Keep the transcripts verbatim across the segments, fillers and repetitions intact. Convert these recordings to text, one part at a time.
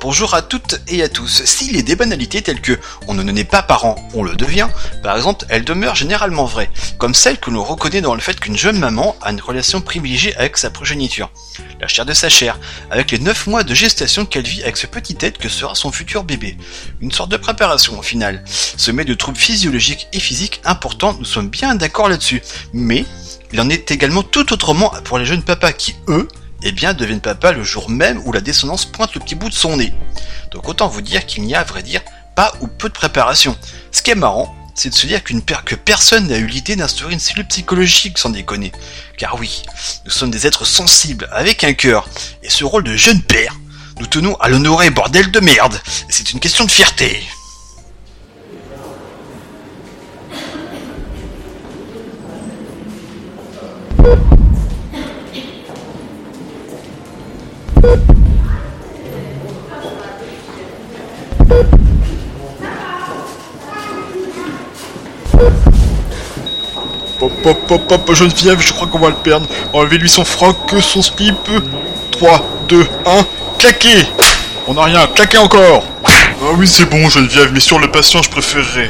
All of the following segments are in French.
Bonjour à toutes et à tous. S'il est des banalités telles que on ne n'est pas parent, on le devient, par exemple, elles demeurent généralement vraies, comme celle que l'on reconnaît dans le fait qu'une jeune maman a une relation privilégiée avec sa progéniture, la chair de sa chair, avec les neuf mois de gestation qu'elle vit avec ce petit être que sera son futur bébé. Une sorte de préparation au final. Semée de troubles physiologiques et physiques importants, nous sommes bien d'accord là-dessus. Mais il en est également tout autrement pour les jeunes papas qui, eux, eh bien, deviennent papa le jour même où la descendance pointe le petit bout de son nez. Donc autant vous dire qu'il n'y a, à vrai dire, pas ou peu de préparation. Ce qui est marrant, c'est de se dire qu'une per- que personne n'a eu l'idée d'instaurer une cellule psychologique sans déconner. Car oui, nous sommes des êtres sensibles, avec un cœur, et ce rôle de jeune père, nous tenons à l'honorer, bordel de merde, et c'est une question de fierté. Hop hop hop hop, Geneviève, je crois qu'on va le perdre. Enlevez-lui son froc, son slip. trois, deux, un, claquez. On n'a rien, claquez encore. Ah oui, c'est bon, Geneviève, mais sur le patient, je préférerais.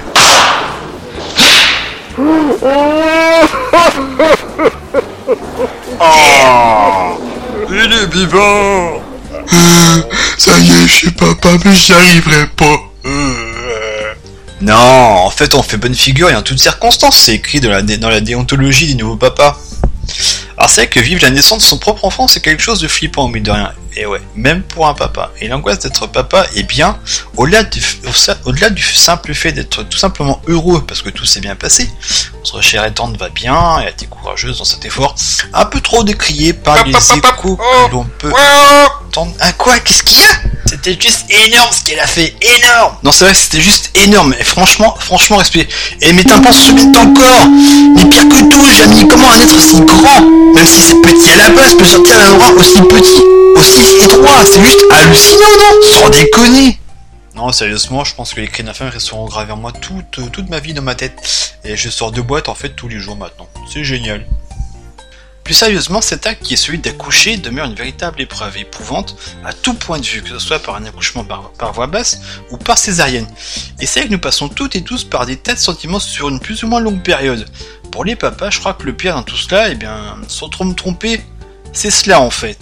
Ah, il est vivant. Ça y est, je suis papa, mais j'y arriverai pas. Non, en fait on fait bonne figure et en toutes circonstances, c'est écrit dans la, dé- dans la déontologie des nouveaux papas. Alors c'est vrai que vivre la naissance de son propre enfant c'est quelque chose de flippant, mine de rien. Et ouais, même pour un papa. Et l'angoisse d'être papa, eh bien, au-delà du, au- au-delà du simple fait d'être tout simplement heureux parce que tout s'est bien passé, notre chère et tante va bien, elle a été courageuse dans cet effort, un peu trop décrié par les échos que l'on peut entendre. Ah quoi, qu'est-ce qu'il y a ? C'était juste énorme ce qu'elle a fait, énorme. Non, c'est vrai que c'était juste énorme. Et franchement, franchement, respect. Et mes tympans se mettent encore. Mais pire que tout, Jamie, comment un être si grand, même si c'est petit à la base, peut sortir d'un endroit aussi petit, aussi étroit. C'est juste hallucinant, non ? Sans déconner. Non, sérieusement, je pense que les cris d'infâme resteront gravés en moi toute, toute ma vie dans ma tête. Et je sors de boîte en fait tous les jours maintenant. C'est génial. Plus sérieusement, cet acte qui est celui d'accoucher demeure une véritable épreuve éprouvante à tout point de vue, que ce soit par un accouchement par, par voie basse ou par césarienne. Et c'est vrai que nous passons toutes et tous par des tas de sentiments sur une plus ou moins longue période. Pour les papas, je crois que le pire dans tout cela, eh bien, sans trop me tromper, c'est cela en fait.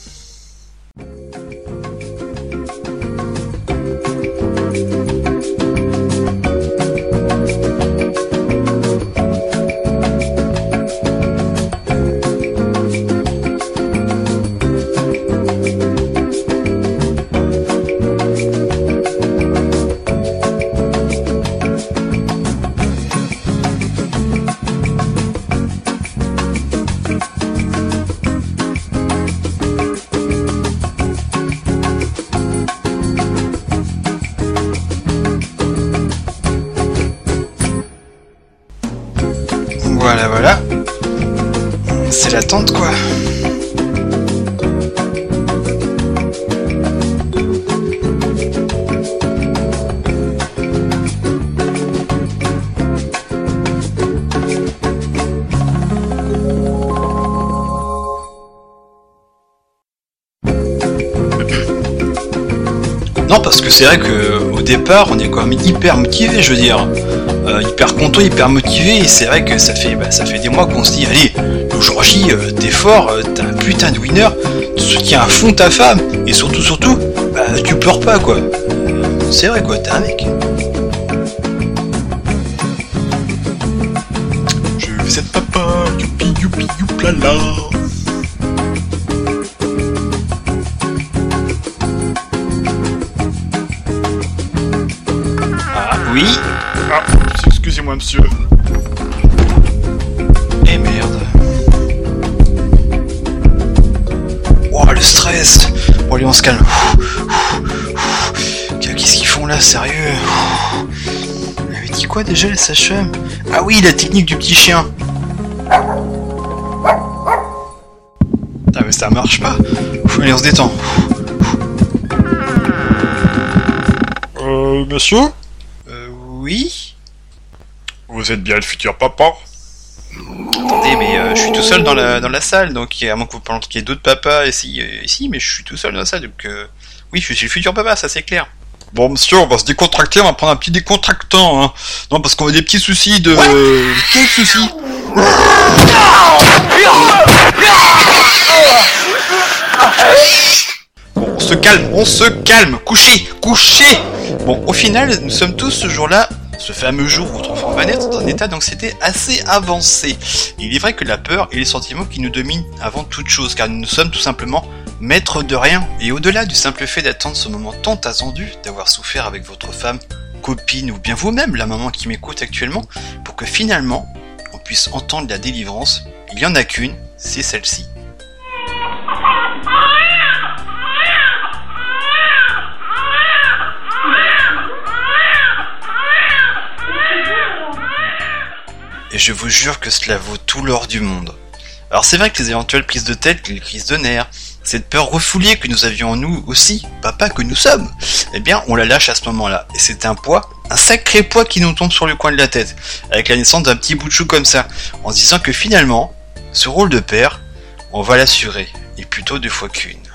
Voilà, voilà. C'est l'attente, quoi. Non, parce que c'est vrai que au départ, on est quand même hyper motivé, je veux dire. Euh, hyper content, hyper motivé, et c'est vrai que ça fait, bah, ça fait des mois qu'on se dit, allez, le jour J, euh, t'es fort, euh, t'es un putain de winner, tu soutiens à fond ta femme, et surtout, surtout, bah, tu pleures pas, quoi. Euh, c'est vrai, quoi, t'es un mec. Je vais être papa, youpi youpi youplala. Ah, oui. Ah, excusez-moi monsieur. Et merde. Oh, le stress. Bon, allez, on se calme. Qu'est-ce qu'ils font là, sérieux? Elle avait dit quoi déjà, la sage-femme? Ah oui, la technique du petit chien. Ah mais ça marche pas. Allez, on se détend. Euh, monsieur? Euh, oui? Vous êtes bien le futur papa? Attendez, mais euh, je suis tout seul dans la, dans la salle, donc à moins que vous pensiez qu'il y ait d'autres papas ici, euh, ici, mais je suis tout seul dans la salle, donc euh, Oui, je suis le futur papa, ça c'est clair. Bon, monsieur, on va se décontracter, on va prendre un petit décontractant, hein. Non, parce qu'on a des petits soucis de... Ouais. Quel souci? Bon, on se calme, on se calme. Couchez, couchez. Bon, au final, nous sommes tous ce jour-là, ce fameux jour où votre enfant va naître, dans un état d'anxiété assez avancé. Il est vrai que la peur est les sentiments qui nous dominent avant toute chose, car nous sommes tout simplement maîtres de rien. Et au-delà du simple fait d'attendre ce moment tant attendu, d'avoir souffert avec votre femme, copine ou bien vous-même, la maman qui m'écoute actuellement, pour que finalement, on puisse entendre la délivrance, il n'y en a qu'une, c'est celle-ci. Et je vous jure que cela vaut tout l'or du monde. Alors c'est vrai que les éventuelles prises de tête, les crises de nerfs, cette peur refoulée que nous avions en nous aussi, papa que nous sommes, eh bien on la lâche à ce moment-là. Et c'est un poids, un sacré poids qui nous tombe sur le coin de la tête, avec la naissance d'un petit bout de chou comme ça, en se disant que finalement, ce rôle de père, on va l'assurer, et plutôt deux fois qu'une.